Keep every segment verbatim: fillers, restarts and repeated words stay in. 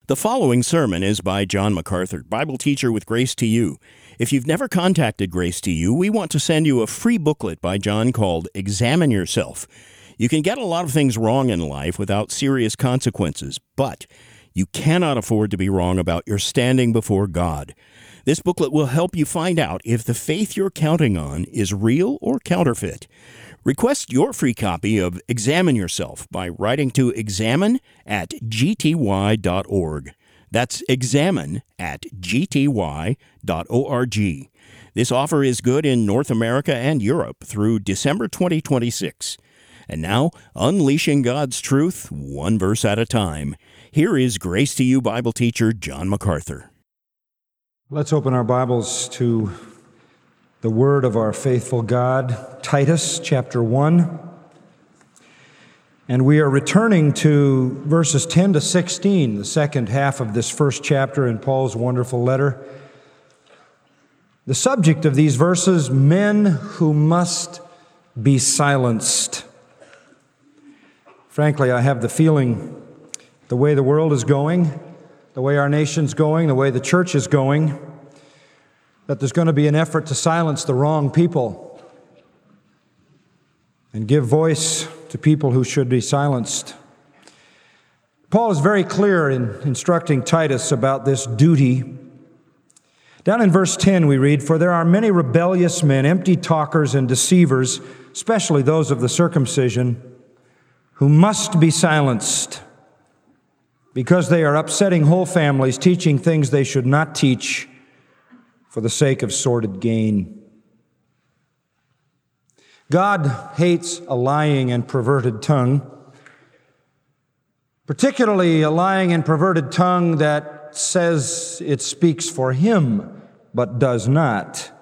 The following sermon is by John MacArthur, Bible teacher with Grace to You. If you've never contacted Grace to You, we want to send you a free booklet by John called Examine Yourself. You can get a lot of things wrong in life without serious consequences, but you cannot afford to be wrong about your standing before God. This booklet will help you find out if the faith you're counting on is real or counterfeit. Request your free copy of Examine Yourself by writing to examine at g t y dot org. That's examine at g t y dot org. This offer is good in North America and Europe through December twenty twenty-six. And now, unleashing God's truth, one verse at a time. Here is Grace to You Bible teacher John MacArthur. Let's open our Bibles to the word of our faithful God, Titus chapter one. And we are returning to verses ten to sixteen, the second half of this first chapter in Paul's wonderful letter. The subject of these verses, men who must be silenced. Frankly, I have the feeling the way the world is going, the way our nation's going, the way the church is going, that there's going to be an effort to silence the wrong people and give voice to people who should be silenced. Paul is very clear in instructing Titus about this duty. Down in verse ten we read, "For there are many rebellious men, empty talkers and deceivers, especially those of the circumcision, who must be silenced, because they are upsetting whole families, teaching things they should not teach, for the sake of sordid gain." God hates a lying and perverted tongue, particularly a lying and perverted tongue that says it speaks for Him, but does not.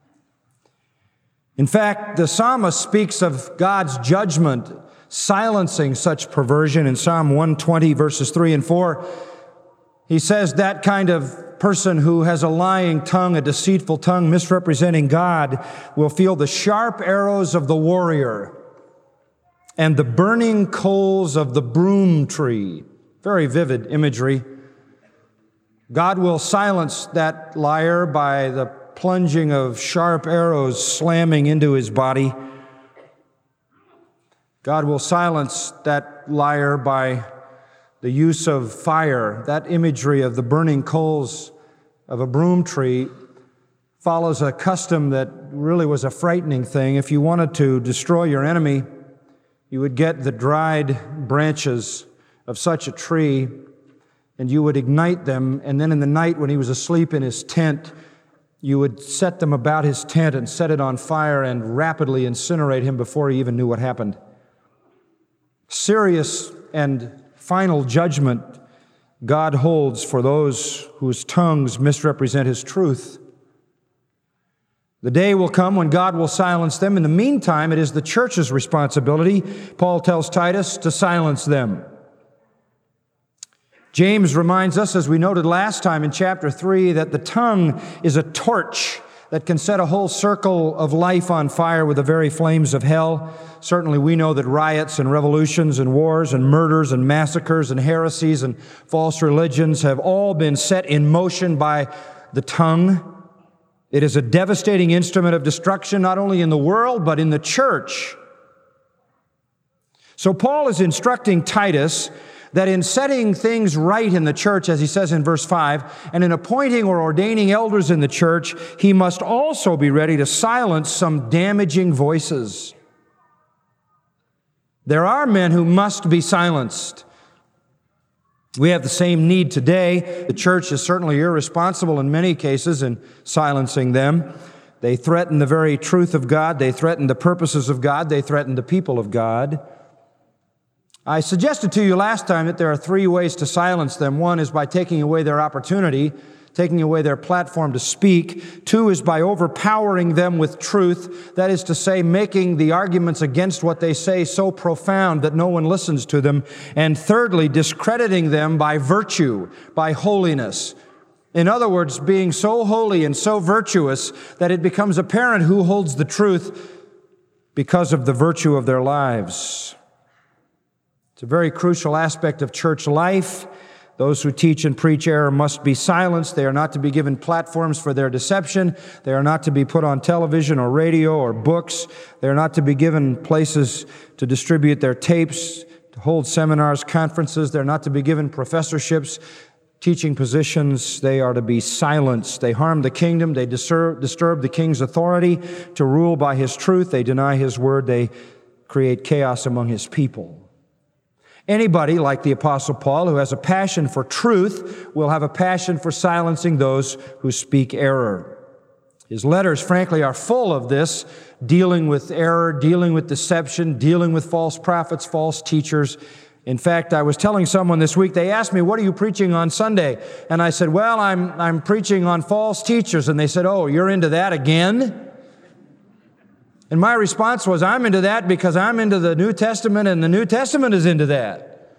In fact, the psalmist speaks of God's judgment silencing such perversion in Psalm one twenty, verses three and four. He says that kind of person who has a lying tongue, a deceitful tongue, misrepresenting God, will feel the sharp arrows of the warrior and the burning coals of the broom tree. Very vivid imagery. God will silence that liar by the plunging of sharp arrows slamming into his body. God will silence that liar by the use of fire. That imagery of the burning coals of a broom tree follows a custom that really was a frightening thing. If you wanted to destroy your enemy, you would get the dried branches of such a tree and you would ignite them, and then in the night when he was asleep in his tent, you would set them about his tent and set it on fire and rapidly incinerate him before he even knew what happened. Serious and final judgment God holds for those whose tongues misrepresent His truth. The day will come when God will silence them. In the meantime, it is the church's responsibility, Paul tells Titus, to silence them. James reminds us, as we noted last time in chapter three, that the tongue is a torch that can set a whole circle of life on fire with the very flames of hell. Certainly we know that riots and revolutions and wars and murders and massacres and heresies and false religions have all been set in motion by the tongue. It is a devastating instrument of destruction, not only in the world, but in the church. So Paul is instructing Titus that in setting things right in the church, as he says in verse five, and in appointing or ordaining elders in the church, he must also be ready to silence some damaging voices. There are men who must be silenced. We have the same need today. The church is certainly irresponsible in many cases in silencing them. They threaten the very truth of God. They threaten the purposes of God. They threaten the people of God. I suggested to you last time that there are three ways to silence them. One is by taking away their opportunity, taking away their platform to speak. Two is by overpowering them with truth. That is to say, making the arguments against what they say so profound that no one listens to them. And thirdly, discrediting them by virtue, by holiness. In other words, being so holy and so virtuous that it becomes apparent who holds the truth because of the virtue of their lives. It's a very crucial aspect of church life Those who teach and preach error must be silenced. They are not to be given platforms for their deception. They are not to be put on television or radio or books. They are not to be given places to distribute their tapes, to hold seminars, conferences. They're not to be given professorships, teaching positions. They are to be silenced. They harm the kingdom. They disturb, disturb the king's authority to rule by his truth. They deny his word. They create chaos among his people. Anybody, like the Apostle Paul, who has a passion for truth, will have a passion for silencing those who speak error. His letters, frankly, are full of this, dealing with error, dealing with deception, dealing with false prophets, false teachers. In fact, I was telling someone this week, they asked me, what are you preaching on Sunday? And I said, well, I'm, I'm preaching on false teachers. And they said, oh, you're into that again? And my response was, I'm into that because I'm into the New Testament, and the New Testament is into that.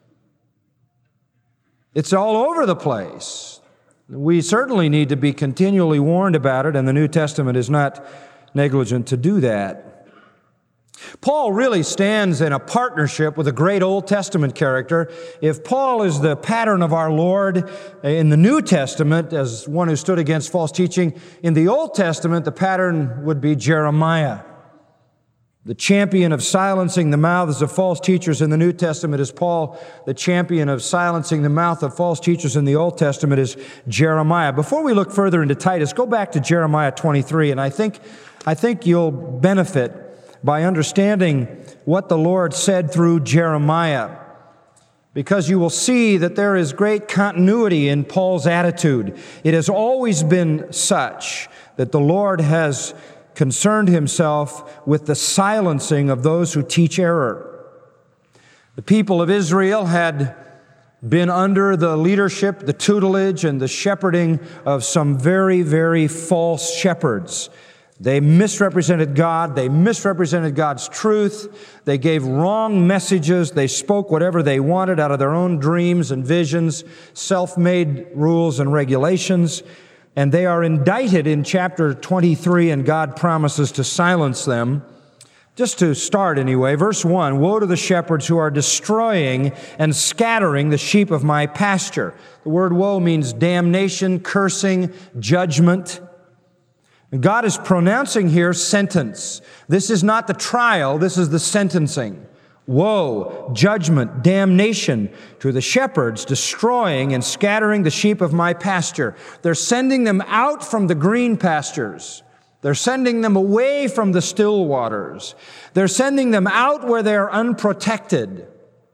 It's all over the place. We certainly need to be continually warned about it, and the New Testament is not negligent to do that. Paul really stands in a partnership with a great Old Testament character. If Paul is the pattern of our Lord in the New Testament as one who stood against false teaching, in the Old Testament the pattern would be Jeremiah. The champion of silencing the mouths of false teachers in the New Testament is Paul. The champion of silencing the mouth of false teachers in the Old Testament is Jeremiah. Before we look further into Titus, go back to Jeremiah twenty-three, and I think, I think you'll benefit by understanding what the Lord said through Jeremiah, because you will see that there is great continuity in Paul's attitude. It has always been such that the Lord has concerned himself with the silencing of those who teach error. The people of Israel had been under the leadership, the tutelage, and the shepherding of some very, very false shepherds. They misrepresented God. They misrepresented God's truth. They gave wrong messages. They spoke whatever they wanted out of their own dreams and visions, self-made rules and regulations. And they are indicted in chapter twenty-three, and God promises to silence them. Just to start anyway, verse one, woe to the shepherds who are destroying and scattering the sheep of my pasture. The word woe means damnation, cursing, judgment. God is pronouncing here sentence. This is not the trial, this is the sentencing. Woe, judgment, damnation to the shepherds destroying and scattering the sheep of my pasture. They're sending them out from the green pastures. They're sending them away from the still waters. They're sending them out where they're unprotected.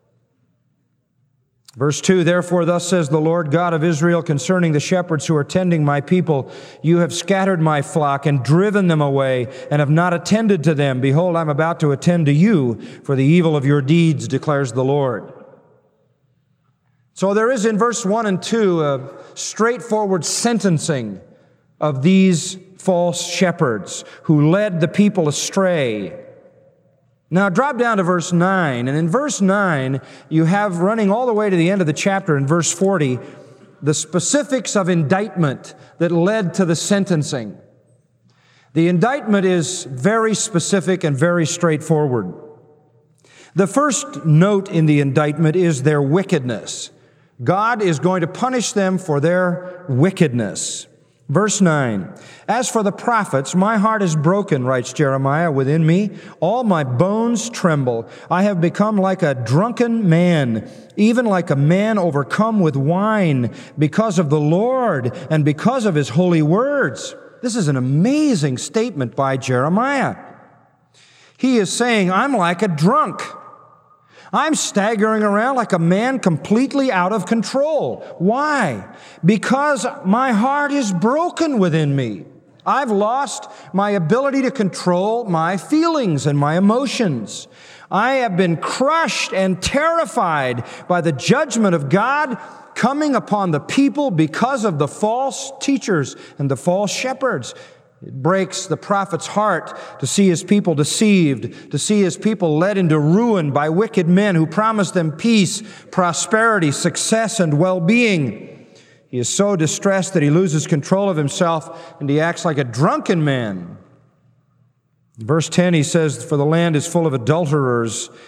Verse two, therefore thus says the Lord God of Israel concerning the shepherds who are tending my people, you have scattered my flock and driven them away and have not attended to them. Behold, I'm about to attend to you for the evil of your deeds, declares the Lord. So there is in verse one and two a straightforward sentencing of these false shepherds who led the people astray. Now drop down to verse nine, and in verse nine, you have running all the way to the end of the chapter in verse forty, the specifics of indictment that led to the sentencing. The indictment is very specific and very straightforward. The first note in the indictment is their wickedness. God is going to punish them for their wickedness. Verse nine, as for the prophets, my heart is broken, writes Jeremiah, within me. All my bones tremble. I have become like a drunken man, even like a man overcome with wine, because of the Lord and because of his holy words. This is an amazing statement by Jeremiah. He is saying, I'm like a drunk. I'm staggering around like a man completely out of control. Why? Because my heart is broken within me. I've lost my ability to control my feelings and my emotions. I have been crushed and terrified by the judgment of God coming upon the people because of the false teachers and the false shepherds. It breaks the prophet's heart to see his people deceived, to see his people led into ruin by wicked men who promise them peace, prosperity, success, and well-being. He is so distressed that he loses control of himself and he acts like a drunken man. In verse ten, he says, for the land is full of adulterers,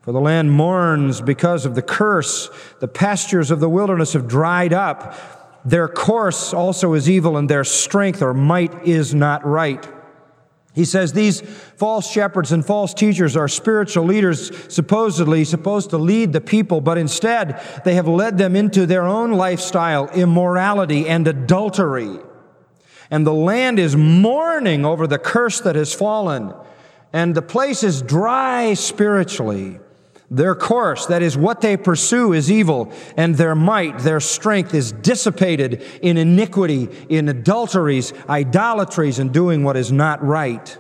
For the land mourns because of the curse. The pastures of the wilderness have dried up. Their course also is evil, and their strength or might is not right. He says these false shepherds and false teachers are spiritual leaders, supposedly supposed to lead the people, but instead they have led them into their own lifestyle, immorality and adultery. And the land is mourning over the curse that has fallen, and the place is dry spiritually. Their course, that is what they pursue, is evil, and their might, their strength is dissipated in iniquity, in adulteries, idolatries, and doing what is not right.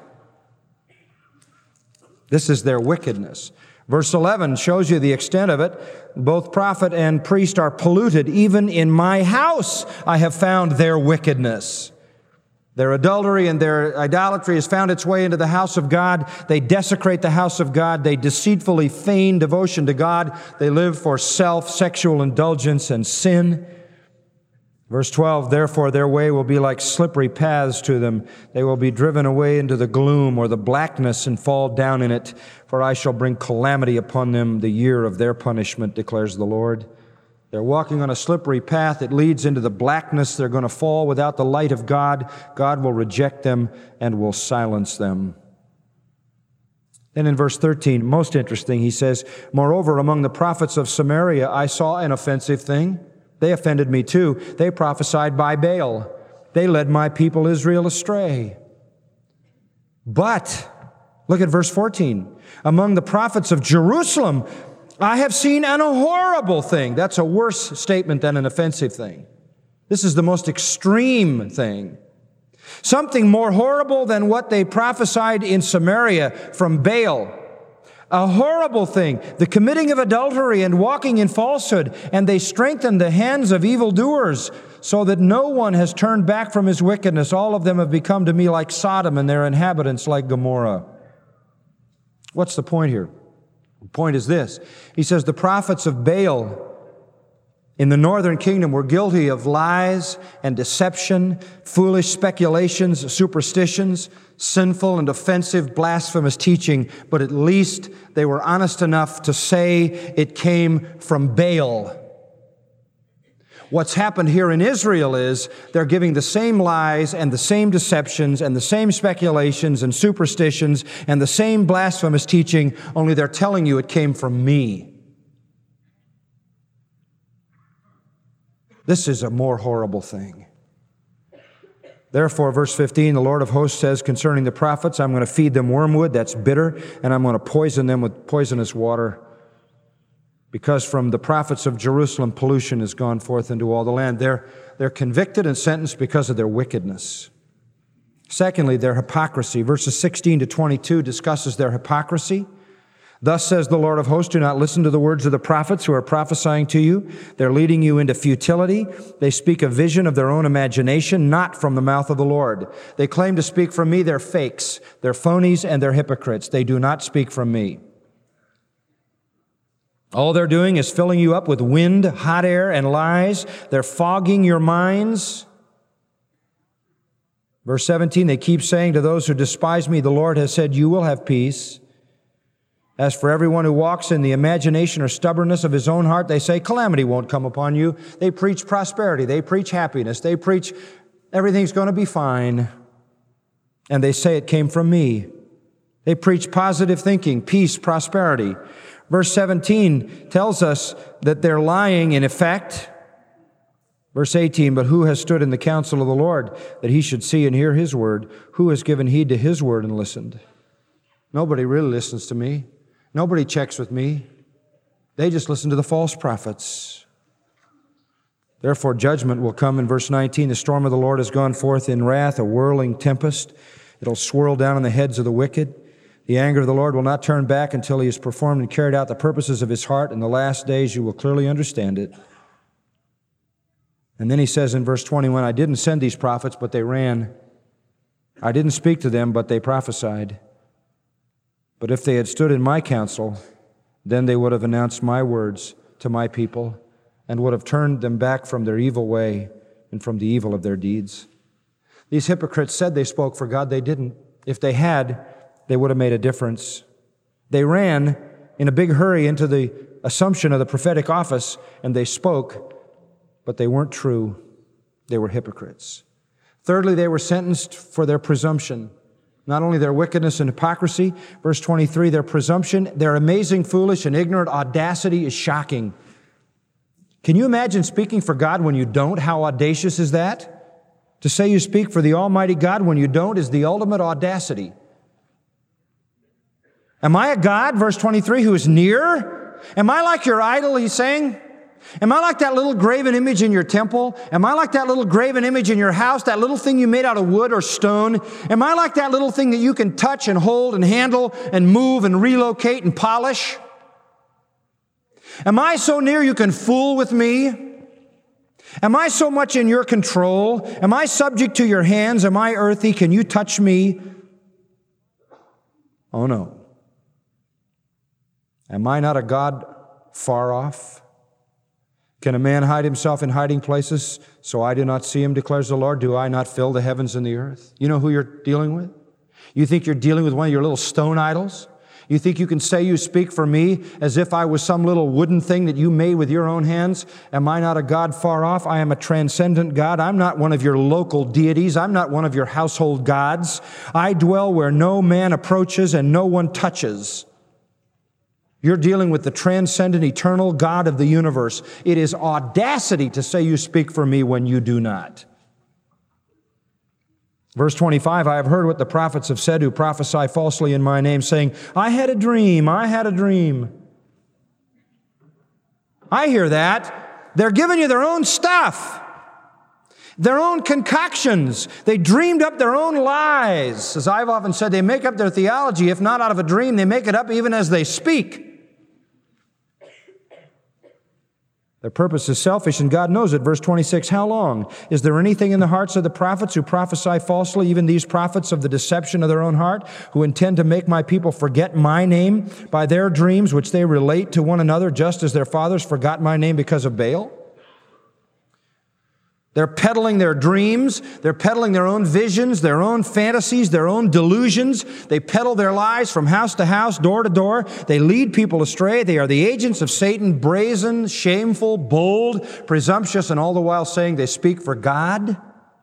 This is their wickedness. Verse eleven shows you the extent of it. Both prophet and priest are polluted. Even in my house I have found their wickedness. Their adultery and their idolatry has found its way into the house of God. They desecrate the house of God. They deceitfully feign devotion to God. They live for self, sexual indulgence, and sin. Verse twelve, therefore their way will be like slippery paths to them. They will be driven away into the gloom or the blackness and fall down in it. For I shall bring calamity upon them the year of their punishment, declares the Lord. They're walking on a slippery path. It leads into the blackness. They're going to fall without the light of God. God will reject them and will silence them. Then in verse thirteen, most interesting, he says, moreover, among the prophets of Samaria, I saw an offensive thing. They offended me too. They prophesied by Baal. They led my people Israel astray. But, look at verse fourteen, among the prophets of Jerusalem, I have seen an horrible thing. That's a worse statement than an offensive thing. This is the most extreme thing. Something more horrible than what they prophesied in Samaria from Baal. A horrible thing, the committing of adultery and walking in falsehood, and they strengthened the hands of evildoers, so that no one has turned back from his wickedness. All of them have become to me like Sodom, and their inhabitants like Gomorrah. What's the point here? The point is this. He says the prophets of Baal in the northern kingdom were guilty of lies and deception, foolish speculations, superstitions, sinful and offensive, blasphemous teaching, but at least they were honest enough to say it came from Baal. What's happened here in Israel is they're giving the same lies and the same deceptions and the same speculations and superstitions and the same blasphemous teaching, only they're telling you it came from me. This is a more horrible thing. Therefore, verse fifteen, the Lord of hosts says concerning the prophets, I'm going to feed them wormwood, that's bitter, and I'm going to poison them with poisonous water. Because from the prophets of Jerusalem, pollution has gone forth into all the land. They're, they're convicted and sentenced because of their wickedness. Secondly, their hypocrisy. Verses sixteen to twenty-two discusses their hypocrisy. Thus says the Lord of hosts, do not listen to the words of the prophets who are prophesying to you. They're leading you into futility. They speak a vision of their own imagination, not from the mouth of the Lord. They claim to speak from me. They're fakes. They're phonies and they're hypocrites. They do not speak from me. All they're doing is filling you up with wind, hot air, and lies. They're fogging your minds. Verse seventeen, they keep saying to those who despise me, the Lord has said, you will have peace. As for everyone who walks in the imagination or stubbornness of his own heart, they say calamity won't come upon you. They preach prosperity. They preach happiness. They preach everything's going to be fine. And they say it came from me. They preach positive thinking, peace, prosperity. Verse seventeen tells us that they're lying in effect. Verse eighteen, but who has stood in the counsel of the Lord that he should see and hear his word? Who has given heed to his word and listened? Nobody really listens to me. Nobody checks with me. They just listen to the false prophets. Therefore, judgment will come in verse nineteen. The storm of the Lord has gone forth in wrath, a whirling tempest. It'll swirl down on the heads of the wicked. The anger of the Lord will not turn back until he has performed and carried out the purposes of his heart. In the last days, you will clearly understand it. And then he says in verse twenty-one, I didn't send these prophets, but they ran. I didn't speak to them, but they prophesied. But if they had stood in my counsel, then they would have announced my words to my people and would have turned them back from their evil way and from the evil of their deeds. These hypocrites said they spoke for God. They didn't. If they had, they would have made a difference. They ran in a big hurry into the assumption of the prophetic office, and they spoke, but they weren't true. They were hypocrites. Thirdly, they were sentenced for their presumption. Not only their wickedness and hypocrisy, verse twenty-three, their presumption, their amazing, foolish, and ignorant audacity is shocking. Can you imagine speaking for God when you don't? How audacious is that? To say you speak for the Almighty God when you don't is the ultimate audacity. Am I a God, verse twenty-three, who is near? Am I like your idol, he's saying? Am I like that little graven image in your temple? Am I like that little graven image in your house, that little thing you made out of wood or stone? Am I like that little thing that you can touch and hold and handle and move and relocate and polish? Am I so near you can fool with me? Am I so much in your control? Am I subject to your hands? Am I earthy? Can you touch me? Oh no. Am I not a God far off? Can a man hide himself in hiding places so I do not see him, declares the Lord? Do I not fill the heavens and the earth? You know who you're dealing with? You think you're dealing with one of your little stone idols? You think you can say you speak for me as if I was some little wooden thing that you made with your own hands? Am I not a God far off? I am a transcendent God. I'm not one of your local deities. I'm not one of your household gods. I dwell where no man approaches and no one touches. You're dealing with the transcendent, eternal God of the universe. It is audacity to say you speak for me when you do not. Verse twenty-five, I have heard what the prophets have said who prophesy falsely in my name, saying, I had a dream, I had a dream. I hear that. They're giving you their own stuff, their own concoctions. They dreamed up their own lies. As I've often said, they make up their theology, if not out of a dream, they make it up even as they speak. Their purpose is selfish, and God knows it. Verse twenty-six, how long? Is there anything in the hearts of the prophets who prophesy falsely, even these prophets of the deception of their own heart, who intend to make my people forget my name by their dreams, which they relate to one another, just as their fathers forgot my name because of Baal? They're peddling their dreams. They're peddling their own visions, their own fantasies, their own delusions. They peddle their lies from house to house, door to door. They lead people astray. They are the agents of Satan, brazen, shameful, bold, presumptuous, and all the while saying they speak for God.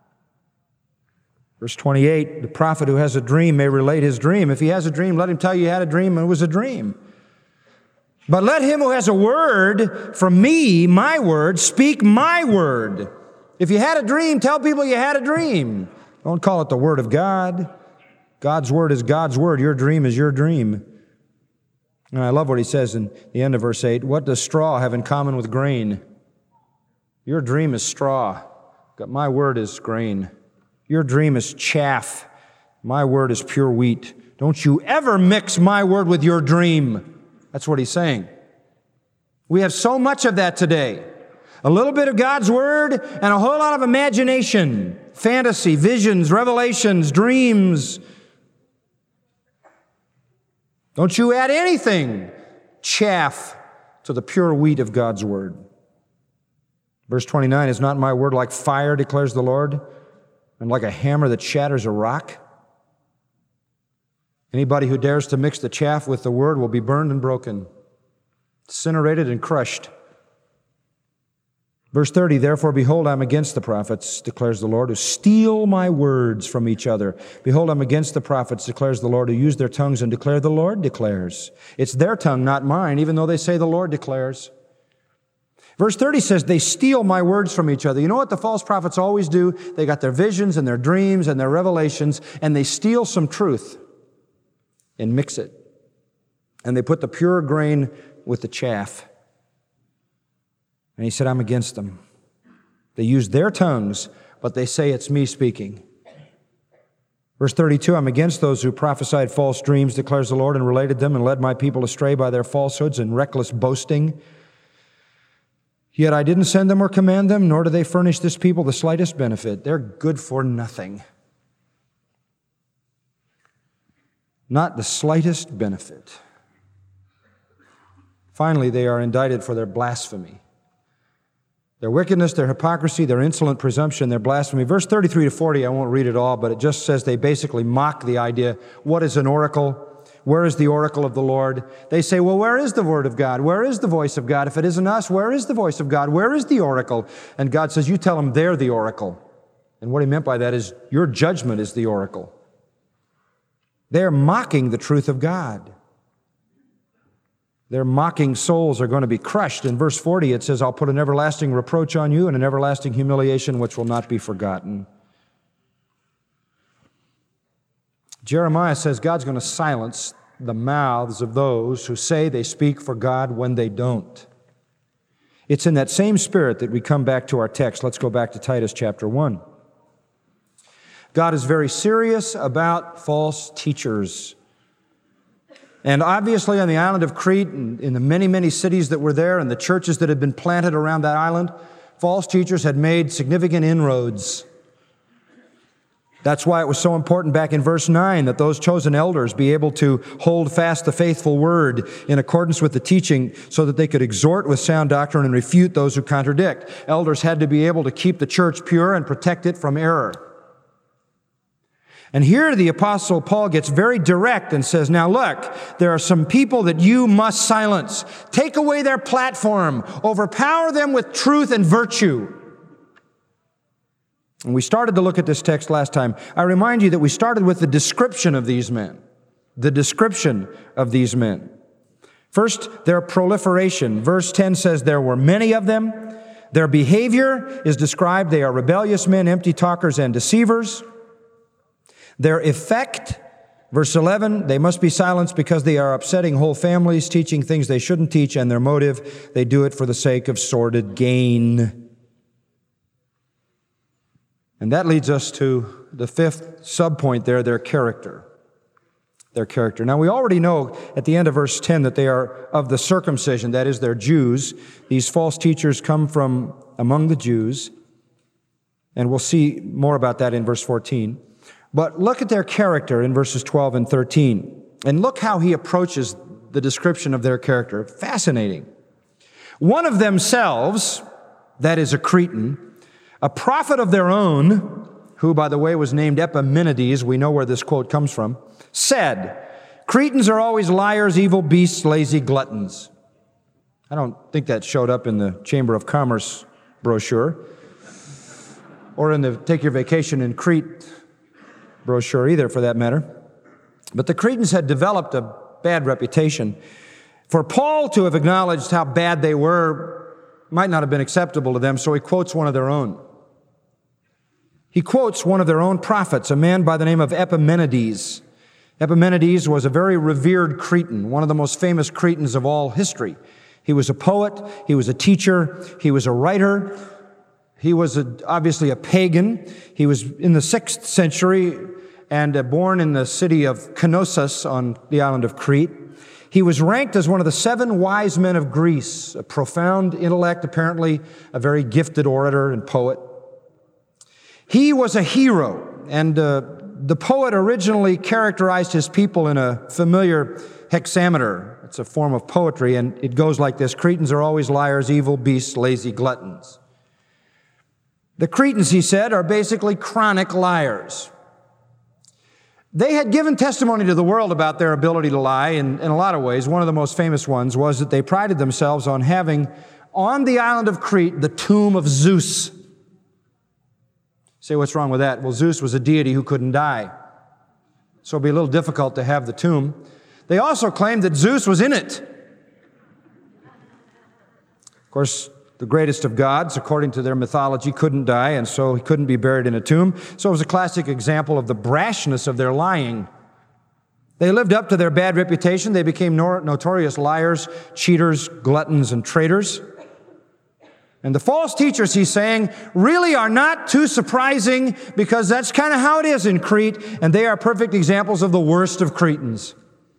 Verse twenty-eight, the prophet who has a dream may relate his dream. If he has a dream, let him tell you he had a dream and it was a dream. But let him who has a word from me, my word, speak my word. If you had a dream, tell people you had a dream. Don't call it the Word of God. God's Word is God's Word. Your dream is your dream. And I love what he says in the end of verse eight. What does straw have in common with grain? Your dream is straw. My word is grain. Your dream is chaff. My word is pure wheat. Don't you ever mix my word with your dream. That's what he's saying. We have so much of that today. A little bit of God's Word and a whole lot of imagination, fantasy, visions, revelations, dreams. Don't you add anything, chaff, to the pure wheat of God's Word. Verse twenty-nine, is not my word like fire, declares the Lord, and like a hammer that shatters a rock? Anybody who dares to mix the chaff with the Word will be burned and broken, incinerated and crushed. Verse thirty, therefore, behold, I'm against the prophets, declares the Lord, who steal my words from each other. Behold, I'm against the prophets, declares the Lord, who use their tongues and declare the Lord declares. It's their tongue, not mine, even though they say the Lord declares. Verse thirty says, they steal my words from each other. You know what the false prophets always do? They got their visions and their dreams and their revelations, and they steal some truth and mix it. And they put the pure grain with the chaff. And he said, I'm against them. They use their tongues, but they say it's me speaking. Verse thirty-two, I'm against those who prophesied false dreams, declares the Lord, and related them and led my people astray by their falsehoods and reckless boasting. Yet I didn't send them or command them, nor do they furnish this people the slightest benefit. They're good for nothing. Not the slightest benefit. Finally, they are indicted for their blasphemy. Their wickedness, their hypocrisy, their insolent presumption, their blasphemy. Verse thirty-three to forty, I won't read it all, but it just says they basically mock the idea. What is an oracle? Where is the oracle of the Lord? They say, well, where is the word of God? Where is the voice of God? If it isn't us, where is the voice of God? Where is the oracle? And God says, you tell them they're the oracle. And what he meant by that is your judgment is the oracle. They're mocking the truth of God. Their mocking souls are going to be crushed. In verse forty, it says, I'll put an everlasting reproach on you and an everlasting humiliation which will not be forgotten. Jeremiah says God's going to silence the mouths of those who say they speak for God when they don't. It's in that same spirit that we come back to our text. Let's go back to Titus chapter one. God is very serious about false teachers. And obviously on the island of Crete, and in the many, many cities that were there and the churches that had been planted around that island, false teachers had made significant inroads. That's why it was so important back in verse nine that those chosen elders be able to hold fast the faithful word in accordance with the teaching so that they could exhort with sound doctrine and refute those who contradict. Elders had to be able to keep the church pure and protect it from error. And here the Apostle Paul gets very direct and says, now look, there are some people that you must silence. Take away their platform. Overpower them with truth and virtue. And we started to look at this text last time. I remind you that we started with the description of these men. The description of these men. First, their proliferation. Verse ten says there were many of them. Their behavior is described. They are rebellious men, empty talkers, and deceivers. Their effect, verse eleven, they must be silenced because they are upsetting whole families, teaching things they shouldn't teach, and their motive, they do it for the sake of sordid gain. And that leads us to the fifth subpoint there, their character. Their character. Now, we already know at the end of verse ten that they are of the circumcision, that is, they're Jews. These false teachers come from among the Jews, and we'll see more about that in verse fourteen. But look at their character in verses twelve and thirteen. And look how he approaches the description of their character. Fascinating. One of themselves, that is a Cretan, a prophet of their own, who, by the way, was named Epimenides, we know where this quote comes from, said, Cretans are always liars, evil beasts, lazy gluttons. I don't think that showed up in the Chamber of Commerce brochure or in the Take Your Vacation in Crete brochure either, for that matter. But the Cretans had developed a bad reputation. For Paul to have acknowledged how bad they were might not have been acceptable to them, so he quotes one of their own. He quotes one of their own prophets, a man by the name of Epimenides. Epimenides was a very revered Cretan, one of the most famous Cretans of all history. He was a poet, he was a teacher, he was a writer, he was a, obviously a pagan. He was in the sixth century and uh, born in the city of Knossos on the island of Crete. He was ranked as one of the seven wise men of Greece, a profound intellect, apparently a very gifted orator and poet. He was a hero, and uh, the poet originally characterized his people in a familiar hexameter. It's a form of poetry, and it goes like this: Cretans are always liars, evil beasts, lazy gluttons. The Cretans, he said, are basically chronic liars. They had given testimony to the world about their ability to lie in, in a lot of ways. One of the most famous ones was that they prided themselves on having, on the island of Crete, the tomb of Zeus. Say, what's wrong with that? Well, Zeus was a deity who couldn't die, so it'd be a little difficult to have the tomb. They also claimed that Zeus was in it. Of course, the greatest of gods, according to their mythology, couldn't die, and so he couldn't be buried in a tomb. So it was a classic example of the brashness of their lying. They lived up to their bad reputation. They became notorious liars, cheaters, gluttons, and traitors. And the false teachers, he's saying, really are not too surprising, because that's kind of how it is in Crete, and they are perfect examples of the worst of Cretans.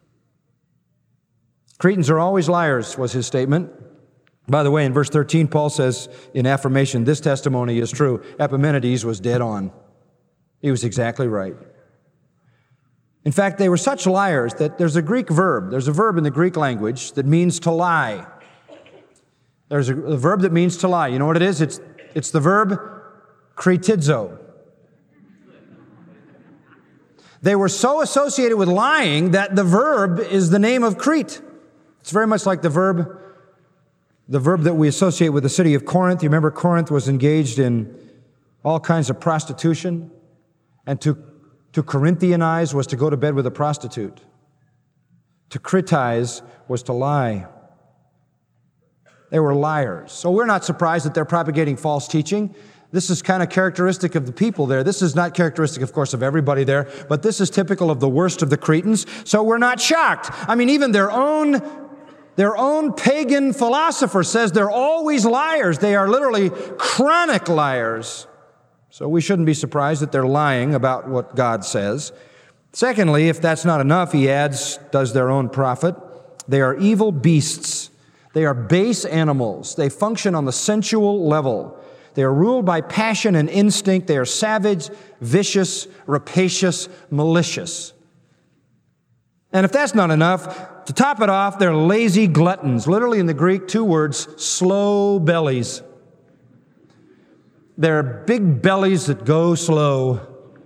Cretans are always liars, was his statement. By the way, in verse thirteen, Paul says in affirmation, this testimony is true. Epimenides was dead on. He was exactly right. In fact, they were such liars that there's a Greek verb. There's a verb in the Greek language that means to lie. There's a, a verb that means to lie. You know what it is? It's, it's the verb kritizo. They were so associated with lying that the verb is the name of Crete. It's very much like the verb, the verb that we associate with the city of Corinth. You remember Corinth was engaged in all kinds of prostitution, and to, to Corinthianize was to go to bed with a prostitute. To Cretize was to lie. They were liars. So we're not surprised that they're propagating false teaching. This is kind of characteristic of the people there. This is not characteristic, of course, of everybody there, but this is typical of the worst of the Cretans. So we're not shocked. I mean, even their own, their own pagan philosopher says they're always liars. They are literally chronic liars. So we shouldn't be surprised that they're lying about what God says. Secondly, if that's not enough, he adds, does their own prophet, they are evil beasts. They are base animals. They function on the sensual level. They are ruled by passion and instinct. They are savage, vicious, rapacious, malicious. And if that's not enough, to top it off, they're lazy gluttons. Literally in the Greek, two words, slow bellies. They're big bellies that go slow.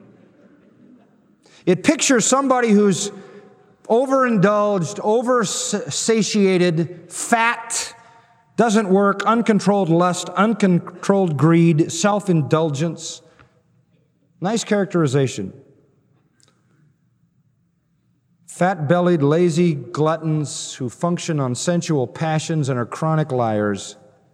It pictures somebody who's overindulged, over-satiated, fat, doesn't work, uncontrolled lust, uncontrolled greed, self-indulgence. Nice characterization. Fat-bellied, lazy gluttons who function on sensual passions and are chronic liars.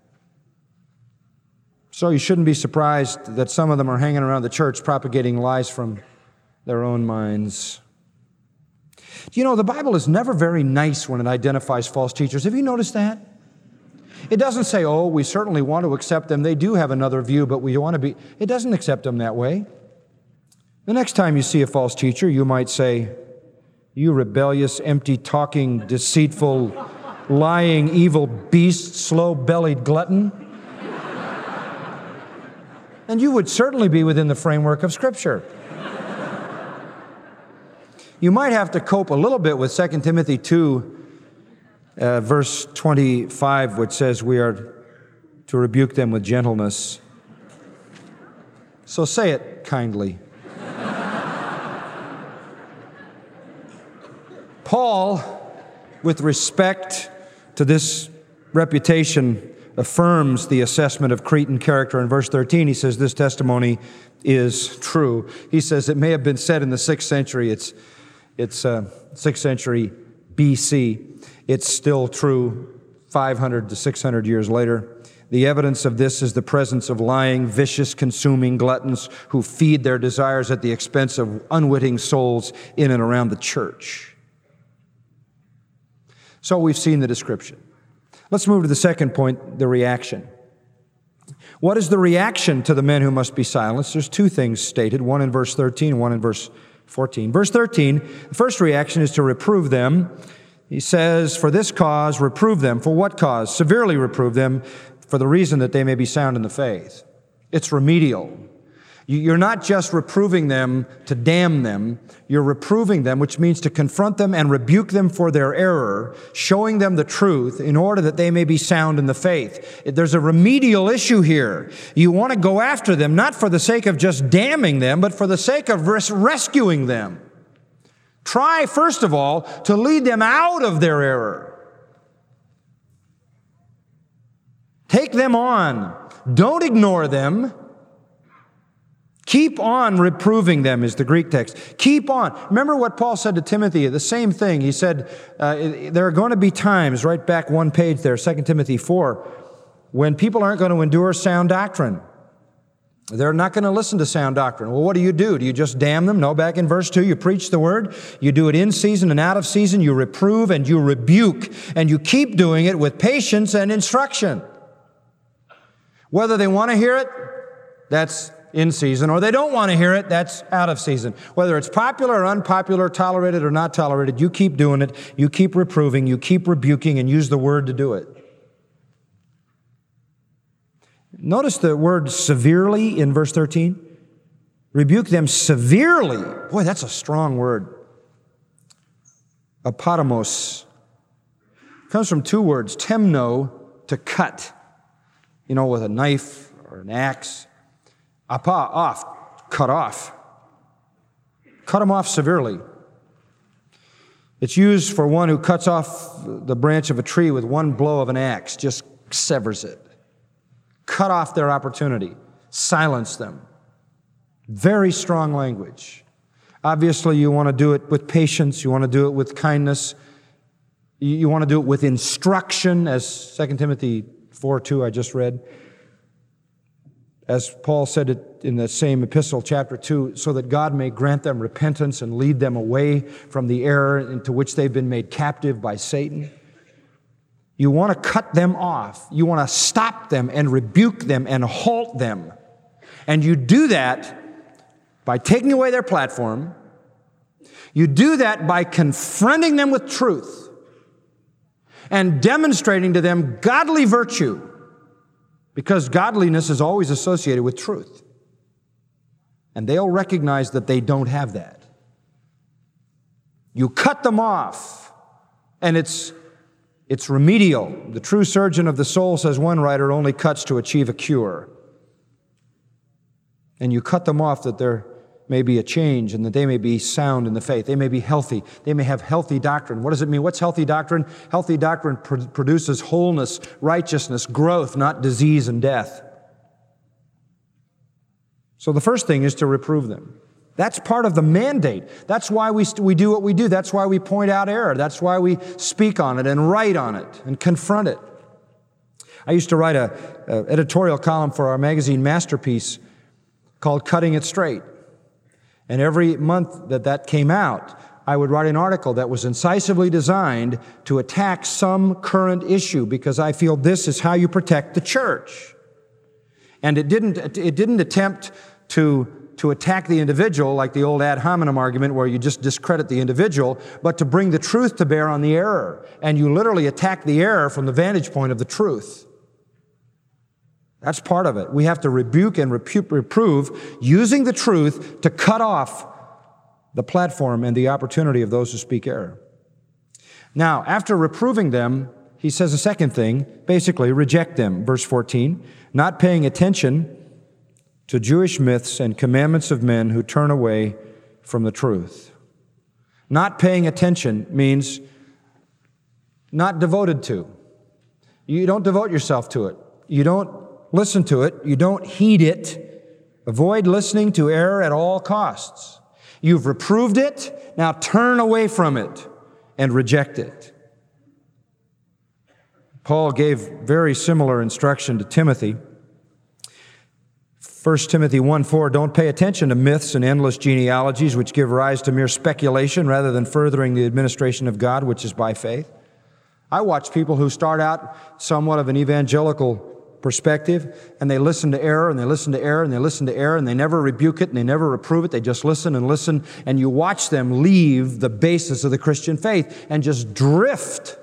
So you shouldn't be surprised that some of them are hanging around the church propagating lies from their own minds. You know, the Bible is never very nice when it identifies false teachers. Have you noticed that? It doesn't say, oh, we certainly want to accept them. They do have another view, but we want to be... It doesn't accept them that way. The next time you see a false teacher, you might say, you rebellious, empty-talking, deceitful, lying, evil beast, slow-bellied glutton. And you would certainly be within the framework of Scripture. You might have to cope a little bit with Second Timothy two, uh, verse twenty-five, which says we are to rebuke them with gentleness. So say it kindly. Paul, with respect to this reputation, affirms the assessment of Cretan character. In verse thirteen, he says this testimony is true. He says it may have been said in the sixth century. It's It's uh, sixth century B C. It's still true five hundred to six hundred years later. The evidence of this is the presence of lying, vicious, consuming gluttons who feed their desires at the expense of unwitting souls in and around the church. So we've seen the description. Let's move to the second point, the reaction. What is the reaction to the men who must be silenced? There's two things stated, one in verse thirteen, one in verse fourteen. Verse thirteen, the first reaction is to reprove them. He says, for this cause, reprove them. For what cause? Severely reprove them for the reason that they may be sound in the faith. It's remedial. You're not just reproving them to damn them. You're reproving them, which means to confront them and rebuke them for their error, showing them the truth in order that they may be sound in the faith. There's a remedial issue here. You want to go after them, not for the sake of just damning them, but for the sake of res- rescuing them. Try, first of all, to lead them out of their error. Take them on. Don't ignore them. Keep on reproving them is the Greek text. Keep on. Remember what Paul said to Timothy, the same thing. He said, uh, there are going to be times, right back one page there, Second Timothy four, when people aren't going to endure sound doctrine. They're not going to listen to sound doctrine. Well, what do you do? Do you just damn them? No, back in verse two, you preach the word. You do it in season and out of season. You reprove and you rebuke. And you keep doing it with patience and instruction. Whether they want to hear it, that's in season, or they don't want to hear it, that's out of season. Whether it's popular or unpopular, tolerated or not tolerated, you keep doing it, you keep reproving, you keep rebuking, and use the word to do it. Notice the word severely in verse thirteen. Rebuke them severely. Boy, that's a strong word. Apotamos. Comes from two words, temno, to cut. You know, with a knife or an axe. Apa, off, cut off. cut them off severely. It's used for one who cuts off the branch of a tree with one blow of an axe, just severs it. Cut off their opportunity. Silence them. Very strong language. Obviously, you want to do it with patience. You want to do it with kindness. You want to do it with instruction, as Second Timothy four two I just read. As Paul said it in the same epistle, chapter two, so that God may grant them repentance and lead them away from the error into which they've been made captive by Satan. You want to cut them off. You want to stop them and rebuke them and halt them. And you do that by taking away their platform. You do that by confronting them with truth and demonstrating to them godly virtue, because godliness is always associated with truth. And they'll recognize that they don't have that. You cut them off, and it's, it's remedial. The true surgeon of the soul, says one writer, only cuts to achieve a cure. And you cut them off that there may be a change and that they may be sound in the faith. They may be healthy. They may have healthy doctrine. What does it mean? What's healthy doctrine? Healthy doctrine pr- produces wholeness, righteousness, growth, not disease and death. So the first thing is to reprove them. That's part of the mandate. That's why we, st- we do what we do. That's why we point out error. That's why we speak on it and write on it and confront it. I used to write a, a editorial column for our magazine Masterpiece called Cutting It Straight. And every month that that came out, I would write an article that was incisively designed to attack some current issue, because I feel this is how you protect the church. And it didn't, it didn't attempt to, to attack the individual like the old ad hominem argument where you just discredit the individual, but to bring the truth to bear on the error. And you literally attack the error from the vantage point of the truth. That's part of it. We have to rebuke and repu- reprove using the truth to cut off the platform and the opportunity of those who speak error. Now, after reproving them, he says a second thing, basically reject them. Verse fourteen, not paying attention to Jewish myths and commandments of men who turn away from the truth. Not paying attention means not devoted to. You don't devote yourself to it. You don't listen to it. You don't heed it. Avoid listening to error at all costs. You've reproved it. Now turn away from it and reject it. Paul gave very similar instruction to Timothy. First Timothy one four, don't pay attention to myths and endless genealogies which give rise to mere speculation rather than furthering the administration of God, which is by faith. I watch people who start out somewhat of an evangelical perspective, and they listen to error, and they listen to error, and they listen to error, and they never rebuke it, and they never reprove it. They just listen and listen, and you watch them leave the basis of the Christian faith and just drift,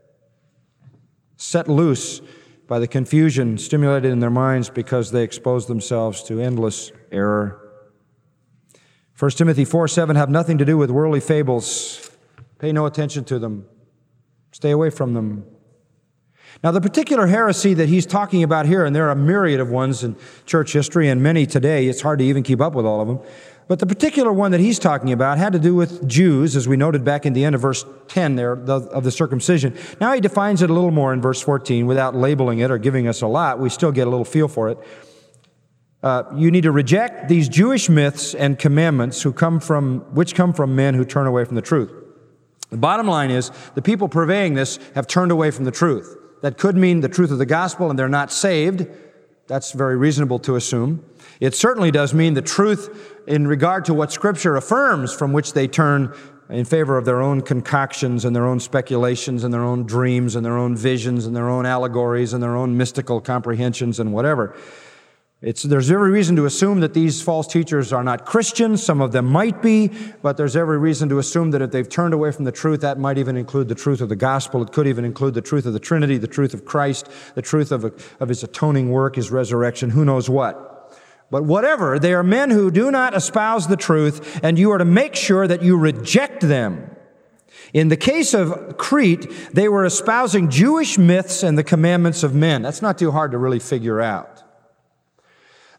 set loose by the confusion stimulated in their minds because they expose themselves to endless error. First Timothy four seven, have nothing to do with worldly fables. Pay no attention to them. Stay away from them. Now, the particular heresy that he's talking about here, and there are a myriad of ones in church history and many today, it's hard to even keep up with all of them, but the particular one that he's talking about had to do with Jews, as we noted back in the end of verse ten there, of the circumcision. Now he defines it a little more in verse fourteen without labeling it or giving us a lot. We still get a little feel for it. Uh, you need to reject these Jewish myths and commandments who come from, which come from men who turn away from the truth. The bottom line is the people purveying this have turned away from the truth. That could mean the truth of the gospel and they're not saved. That's very reasonable to assume. It certainly does mean the truth in regard to what Scripture affirms, from which they turn in favor of their own concoctions and their own speculations and their own dreams and their own visions and their own allegories and their own mystical comprehensions and whatever. It's, there's every reason to assume that these false teachers are not Christians. Some of them might be, but there's every reason to assume that if they've turned away from the truth, that might even include the truth of the gospel. It could even include the truth of the Trinity, the truth of Christ, the truth of, of His atoning work, His resurrection, who knows what. But whatever, they are men who do not espouse the truth, and you are to make sure that you reject them. In the case of Crete, they were espousing Jewish myths and the commandments of men. That's not too hard to really figure out.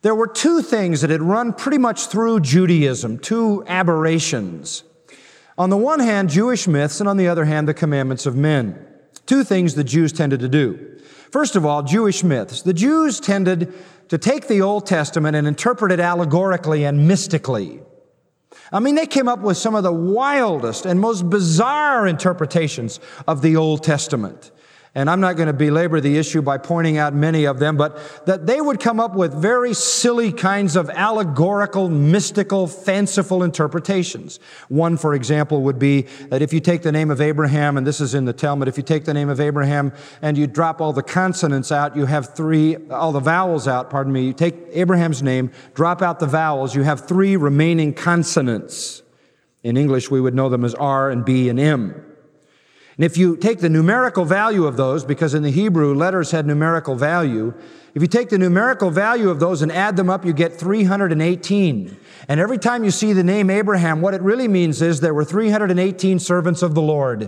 There were two things that had run pretty much through Judaism, two aberrations. On the one hand, Jewish myths, and on the other hand, the commandments of men. Two things the Jews tended to do. First of all, Jewish myths. The Jews tended to take the Old Testament and interpret it allegorically and mystically. I mean, they came up with some of the wildest and most bizarre interpretations of the Old Testament. And I'm not going to belabor the issue by pointing out many of them, but that they would come up with very silly kinds of allegorical, mystical, fanciful interpretations. One, for example, would be that if you take the name of Abraham, and this is in the Talmud, if you take the name of Abraham and you drop all the consonants out, you have three, all the vowels out, pardon me, you take Abraham's name, drop out the vowels, you have three remaining consonants. In English, we would know them as R and B and M. And if you take the numerical value of those, because in the Hebrew, letters had numerical value, if you take the numerical value of those and add them up, you get three hundred eighteen. And every time you see the name Abraham, what it really means is there were three hundred eighteen servants of the Lord.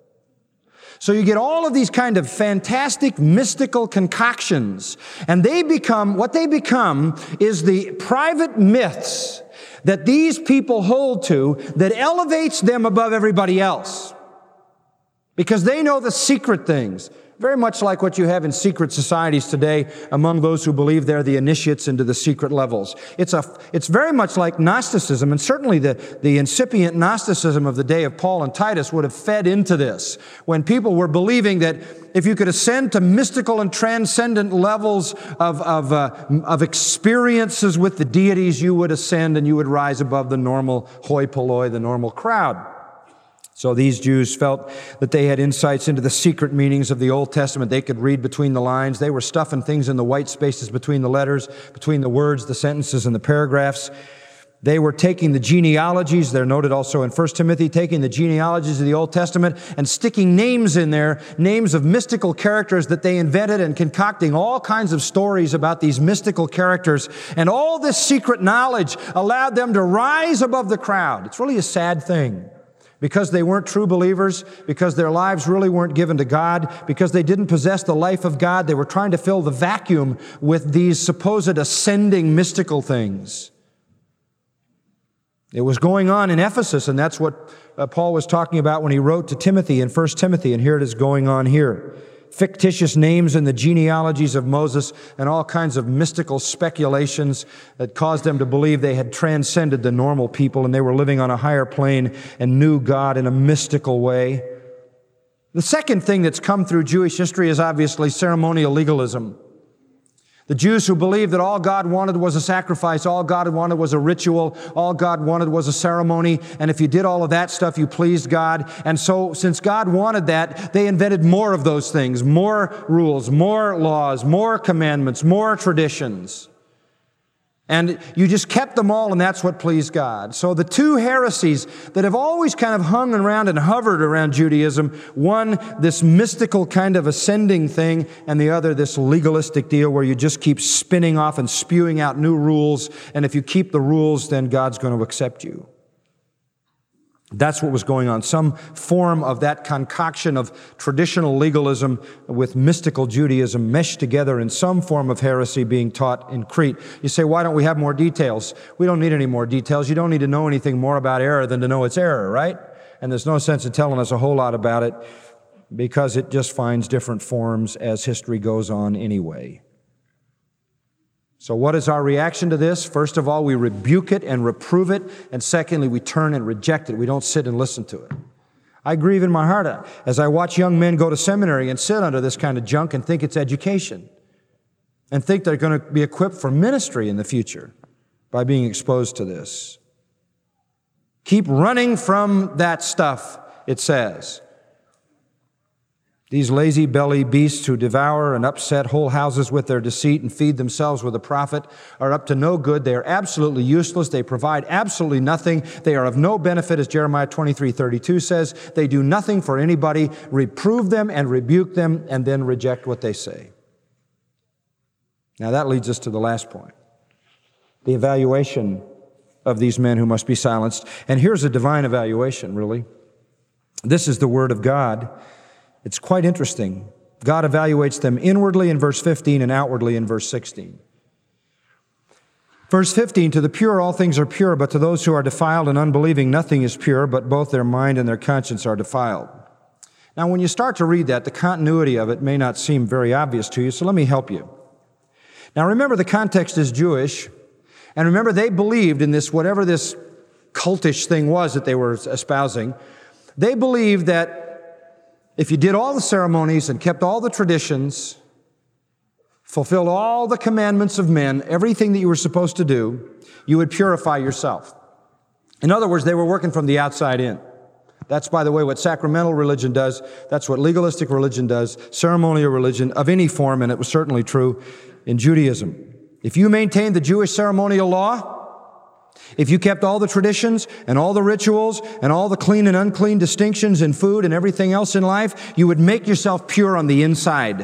So you get all of these kind of fantastic mystical concoctions, and they become, what they become is the private myths that these people hold to that elevates them above everybody else. Because they know the secret things, very much like what you have in secret societies today among those who believe they're the initiates into the secret levels. It's a, it's very much like Gnosticism, and certainly the, the incipient Gnosticism of the day of Paul and Titus would have fed into this, when people were believing that if you could ascend to mystical and transcendent levels of, of, uh, of experiences with the deities, you would ascend and you would rise above the normal hoi polloi, the normal crowd. So these Jews felt that they had insights into the secret meanings of the Old Testament. They could read between the lines. They were stuffing things in the white spaces between the letters, between the words, the sentences, and the paragraphs. They were taking the genealogies, they're noted also in First Timothy, taking the genealogies of the Old Testament and sticking names in there, names of mystical characters that they invented, and concocting all kinds of stories about these mystical characters. And all this secret knowledge allowed them to rise above the crowd. It's really a sad thing. Because they weren't true believers, because their lives really weren't given to God, because they didn't possess the life of God, they were trying to fill the vacuum with these supposed ascending mystical things. It was going on in Ephesus, and that's what uh, Paul was talking about when he wrote to Timothy in First Timothy, and here it is going on here. Fictitious names in the genealogies of Moses and all kinds of mystical speculations that caused them to believe they had transcended the normal people and they were living on a higher plane and knew God in a mystical way. The second thing that's come through Jewish history is obviously ceremonial legalism. The Jews who believed that all God wanted was a sacrifice, all God wanted was a ritual, all God wanted was a ceremony, and if you did all of that stuff, you pleased God. And so, since God wanted that, they invented more of those things, more rules, more laws, more commandments, more traditions. And you just kept them all, and that's what pleased God. So the two heresies that have always kind of hung around and hovered around Judaism, one, this mystical kind of ascending thing, and the other, this legalistic deal where you just keep spinning off and spewing out new rules, and if you keep the rules, then God's going to accept you. That's what was going on. Some form of that concoction of traditional legalism with mystical Judaism meshed together in some form of heresy being taught in Crete. You say, why don't we have more details? We don't need any more details. You don't need to know anything more about error than to know it's error, right? And there's no sense in telling us a whole lot about it because it just finds different forms as history goes on anyway. So what is our reaction to this? First of all, we rebuke it and reprove it. And secondly, we turn and reject it. We don't sit and listen to it. I grieve in my heart as I watch young men go to seminary and sit under this kind of junk and think it's education and think they're going to be equipped for ministry in the future by being exposed to this. Keep running from that stuff, it says. These lazy-belly beasts who devour and upset whole houses with their deceit and feed themselves with a profit are up to no good. They are absolutely useless. They provide absolutely nothing. They are of no benefit, as Jeremiah twenty-three thirty-two says. They do nothing for anybody. Reprove them and rebuke them and then reject what they say. Now that leads us to the last point, the evaluation of these men who must be silenced. And here's a divine evaluation, really. This is the Word of God. It's quite interesting. God evaluates them inwardly in verse fifteen and outwardly in verse sixteen. Verse fifteen, to the pure all things are pure, but to those who are defiled and unbelieving nothing is pure, but both their mind and their conscience are defiled. Now, when you start to read that, the continuity of it may not seem very obvious to you, so let me help you. Now, remember, the context is Jewish, and remember, they believed in this, whatever this cultish thing was that they were espousing. They believed that if you did all the ceremonies and kept all the traditions, fulfilled all the commandments of men, everything that you were supposed to do, you would purify yourself. In other words, they were working from the outside in. That's, by the way, what sacramental religion does. That's what legalistic religion does, ceremonial religion of any form, and it was certainly true in Judaism. If you maintained the Jewish ceremonial law, if you kept all the traditions and all the rituals and all the clean and unclean distinctions in food and everything else in life, you would make yourself pure on the inside.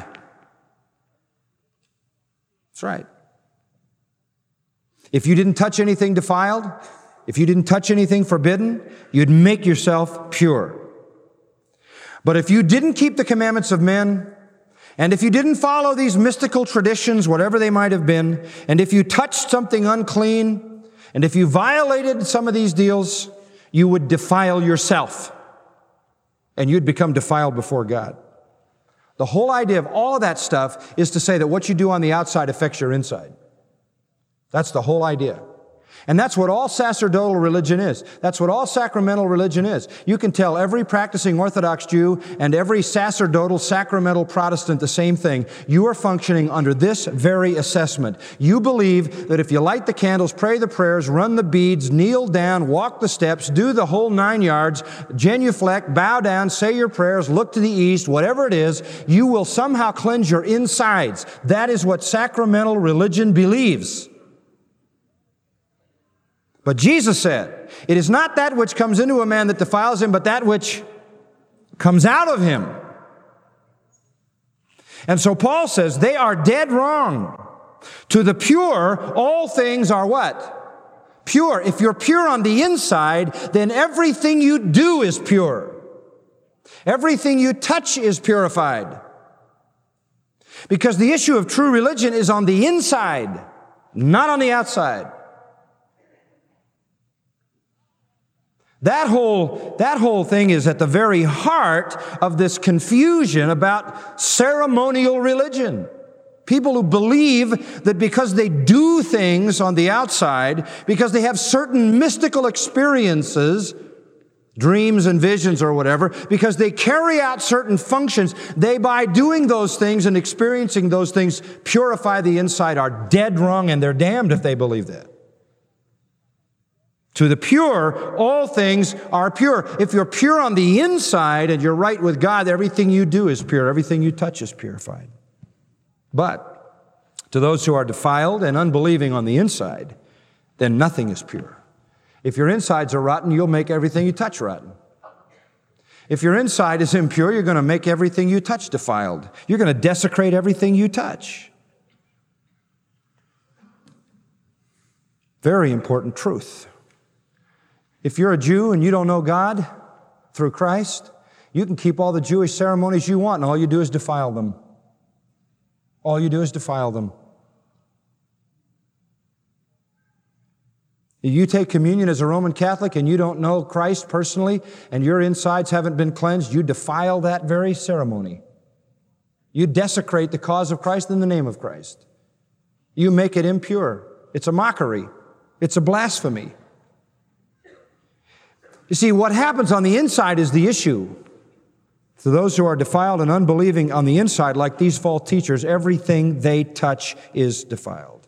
That's right. If you didn't touch anything defiled, if you didn't touch anything forbidden, you'd make yourself pure. But if you didn't keep the commandments of men, and if you didn't follow these mystical traditions, whatever they might have been, and if you touched something unclean, and if you violated some of these deals, you would defile yourself, and you'd become defiled before God. The whole idea of all of that stuff is to say that what you do on the outside affects your inside. That's the whole idea. And that's what all sacerdotal religion is. That's what all sacramental religion is. You can tell every practicing Orthodox Jew and every sacerdotal, sacramental Protestant the same thing. You are functioning under this very assessment. You believe that if you light the candles, pray the prayers, run the beads, kneel down, walk the steps, do the whole nine yards, genuflect, bow down, say your prayers, look to the east, whatever it is, you will somehow cleanse your insides. That is what sacramental religion believes. But Jesus said, it is not that which comes into a man that defiles him, but that which comes out of him. And so Paul says, they are dead wrong. To the pure, all things are what? Pure. If you're pure on the inside, then everything you do is pure. Everything you touch is purified. Because the issue of true religion is on the inside, not on the outside. That whole, that whole thing is at the very heart of this confusion about ceremonial religion. People who believe that because they do things on the outside, because they have certain mystical experiences, dreams and visions or whatever, because they carry out certain functions, they, by doing those things and experiencing those things, purify the inside, are dead wrong, and they're damned if they believe that. To the pure, all things are pure. If you're pure on the inside and you're right with God, everything you do is pure. Everything you touch is purified. But to those who are defiled and unbelieving on the inside, then nothing is pure. If your insides are rotten, you'll make everything you touch rotten. If your inside is impure, you're going to make everything you touch defiled. You're going to desecrate everything you touch. Very important truth. If you're a Jew and you don't know God through Christ, you can keep all the Jewish ceremonies you want, and all you do is defile them. All you do is defile them. You take communion as a Roman Catholic and you don't know Christ personally, and your insides haven't been cleansed, you defile that very ceremony. You desecrate the cause of Christ in the name of Christ. You make it impure. It's a mockery. It's a blasphemy. You see, what happens on the inside is the issue. To those who are defiled and unbelieving on the inside, like these false teachers, everything they touch is defiled.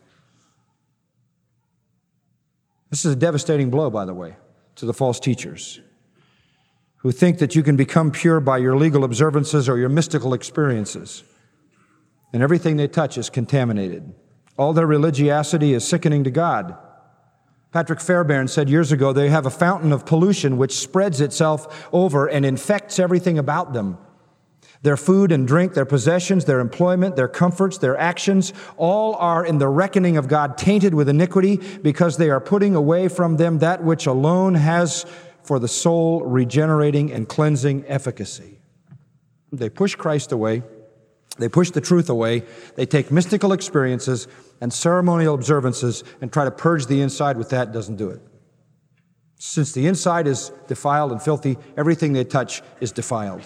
This is a devastating blow, by the way, to the false teachers who think that you can become pure by your legal observances or your mystical experiences. And everything they touch is contaminated. All their religiosity is sickening to God. Patrick Fairbairn said years ago, they have a fountain of pollution which spreads itself over and infects everything about them. Their food and drink, their possessions, their employment, their comforts, their actions, all are in the reckoning of God tainted with iniquity because they are putting away from them that which alone has for the soul regenerating and cleansing efficacy. They push Christ away They push the truth away. They take mystical experiences and ceremonial observances and try to purge the inside with that. It doesn't do it. Since the inside is defiled and filthy, everything they touch is defiled.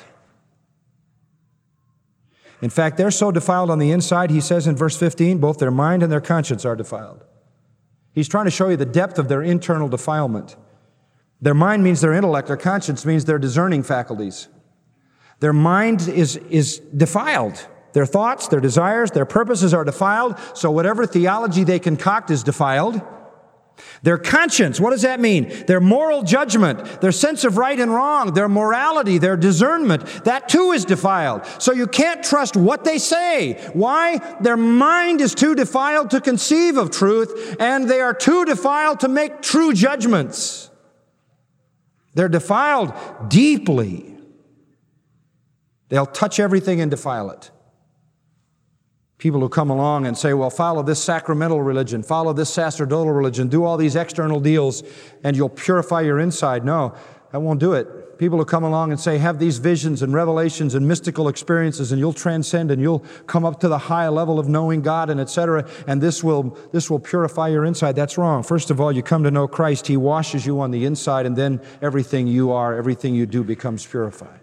In fact, they're so defiled on the inside, he says in verse fifteen, both their mind and their conscience are defiled. He's trying to show you the depth of their internal defilement. Their mind means their intellect. Their conscience means their discerning faculties. Their mind is, is defiled. Their thoughts, their desires, their purposes are defiled, so whatever theology they concoct is defiled. Their conscience, what does that mean? Their moral judgment, their sense of right and wrong, their morality, their discernment, that too is defiled. So you can't trust what they say. Why? Their mind is too defiled to conceive of truth, and they are too defiled to make true judgments. They're defiled deeply. They'll touch everything and defile it. People who come along and say, well, follow this sacramental religion, follow this sacerdotal religion, do all these external deals, and you'll purify your inside. No, that won't do it. People who come along and say, have these visions and revelations and mystical experiences, and you'll transcend and you'll come up to the high level of knowing God, and et cetera, and this will, this will purify your inside. That's wrong. First of all, you come to know Christ. He washes you on the inside, and then everything you are, everything you do becomes purified.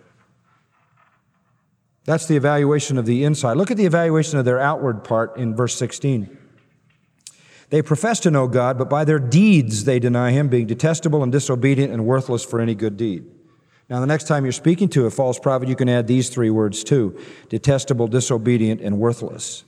That's the evaluation of the inside. Look at the evaluation of their outward part in verse sixteen. They profess to know God, but by their deeds they deny Him, being detestable and disobedient and worthless for any good deed. Now, the next time you're speaking to a false prophet, you can add these three words too: detestable, disobedient, and worthless.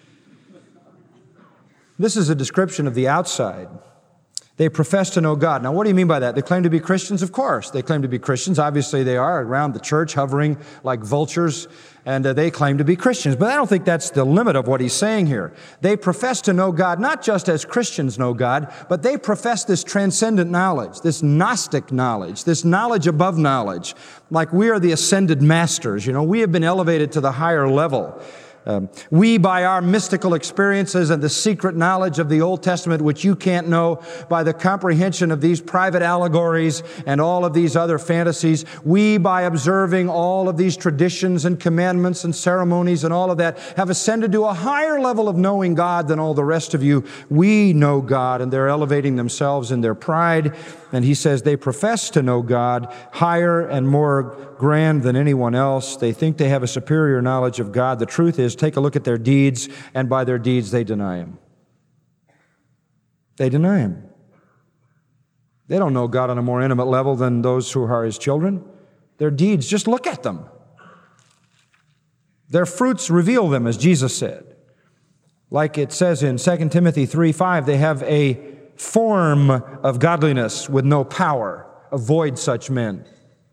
This is a description of the outside. They profess to know God. Now, what do you mean by that? They claim to be Christians? Of course. They claim to be Christians. Obviously, they are around the church, hovering like vultures, and uh, they claim to be Christians. But I don't think that's the limit of what he's saying here. They profess to know God, not just as Christians know God, but they profess this transcendent knowledge, this Gnostic knowledge, this knowledge above knowledge, like we are the ascended masters. You know, we have been elevated to the higher level. Um, we, by our mystical experiences and the secret knowledge of the Old Testament, which you can't know, by the comprehension of these private allegories and all of these other fantasies, we, by observing all of these traditions and commandments and ceremonies and all of that, have ascended to a higher level of knowing God than all the rest of you. We know God, and they're elevating themselves in their pride. And he says they profess to know God higher and more grand than anyone else. They think they have a superior knowledge of God. The truth is, take a look at their deeds, and by their deeds they deny Him. They deny Him. They don't know God on a more intimate level than those who are His children. Their deeds, just look at them. Their fruits reveal them, as Jesus said. Like it says in Second Timothy three five, they have a form of godliness with no power. Avoid such men.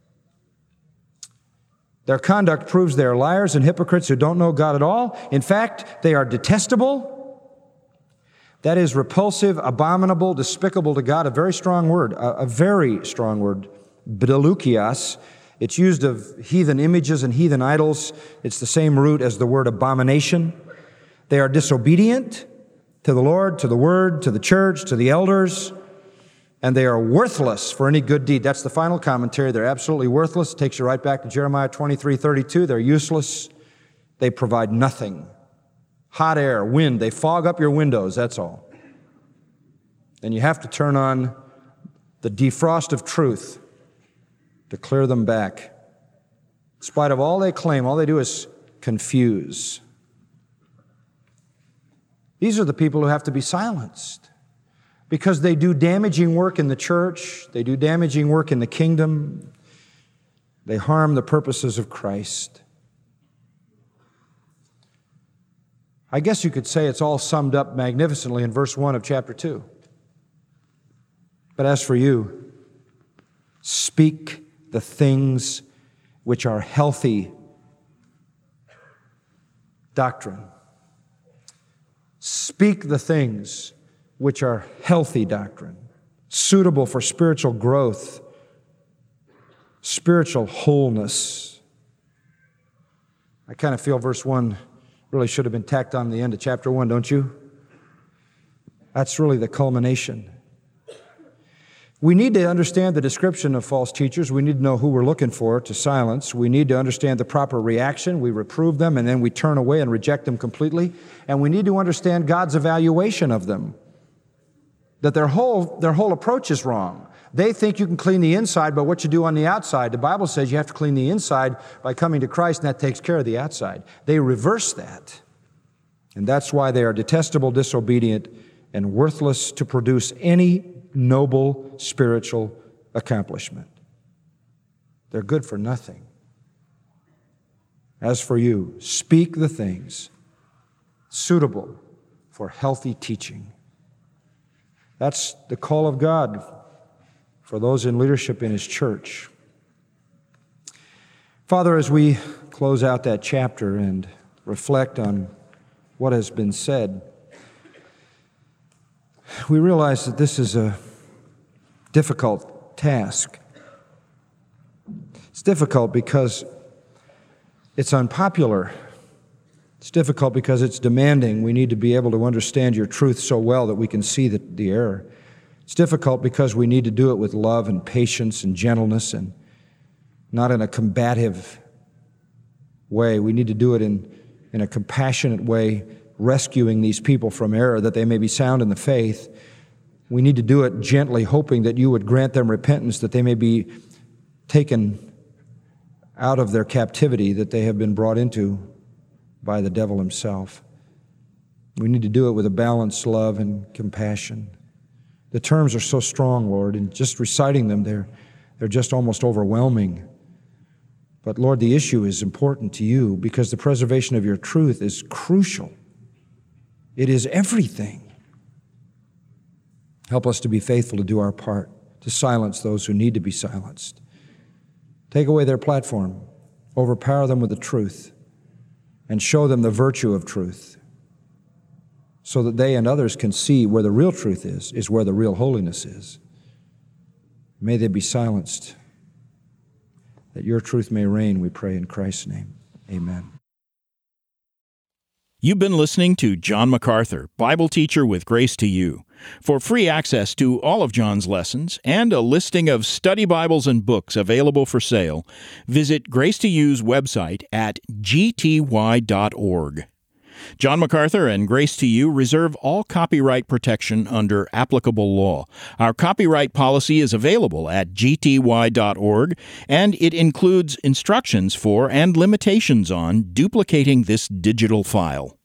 Their conduct proves they are liars and hypocrites who don't know God at all. In fact, they are detestable. That is repulsive, abominable, despicable to God. A very strong word, a, a very strong word. Bdelukias. It's used of heathen images and heathen idols. It's the same root as the word abomination. They are disobedient to the Lord, to the Word, to the church, to the elders, and they are worthless for any good deed. That's the final commentary. They're absolutely worthless. It takes you right back to Jeremiah twenty-three thirty-two. They're useless. They provide nothing. Hot air, wind, they fog up your windows, that's all. And you have to turn on the defrost of truth to clear them back. In spite of all they claim, all they do is confuse. These are the people who have to be silenced because they do damaging work in the church. They do damaging work in the kingdom. They harm the purposes of Christ. I guess you could say it's all summed up magnificently in verse one of chapter two. But as for you, speak the things which are healthy doctrine. Speak the things which are healthy doctrine, suitable for spiritual growth, spiritual wholeness. I kind of feel verse one really should have been tacked on the end of chapter one, don't you? That's really the culmination. We need to understand the description of false teachers. We need to know who we're looking for to silence. We need to understand the proper reaction. We reprove them and then we turn away and reject them completely. And we need to understand God's evaluation of them, that their whole, their whole approach is wrong. They think you can clean the inside by what you do on the outside. The Bible says you have to clean the inside by coming to Christ, and that takes care of the outside. They reverse that. And that's why they are detestable, disobedient, and worthless to produce any noble spiritual accomplishment. They're good for nothing. As for you, speak the things suitable for healthy teaching. That's the call of God for those in leadership in His church. Father, as we close out that chapter and reflect on what has been said, we realize that this is a difficult task. It's difficult because it's unpopular. It's difficult because it's demanding. We need to be able to understand your truth so well that we can see the, the error. It's difficult because we need to do it with love and patience and gentleness and not in a combative way. We need to do it in, in a compassionate way, rescuing these people from error that they may be sound in the faith. We need to do it gently, hoping that you would grant them repentance, that they may be taken out of their captivity that they have been brought into by the devil himself. We need to do it with a balanced love and compassion. The terms are so strong, Lord, and just reciting them, they're, they're just almost overwhelming. But Lord, the issue is important to you because the preservation of your truth is crucial. It is everything. Help us to be faithful to do our part, to silence those who need to be silenced. Take away their platform, overpower them with the truth, and show them the virtue of truth so that they and others can see where the real truth is, is where the real holiness is. May they be silenced, that your truth may reign, we pray in Christ's name. Amen. You've been listening to John MacArthur, Bible teacher with Grace to You. For free access to all of John's lessons and a listing of study Bibles and books available for sale, visit Grace to You's website at g t y dot org. John MacArthur and Grace to You reserve all copyright protection under applicable law. Our copyright policy is available at g t y dot org, and it includes instructions for and limitations on duplicating this digital file.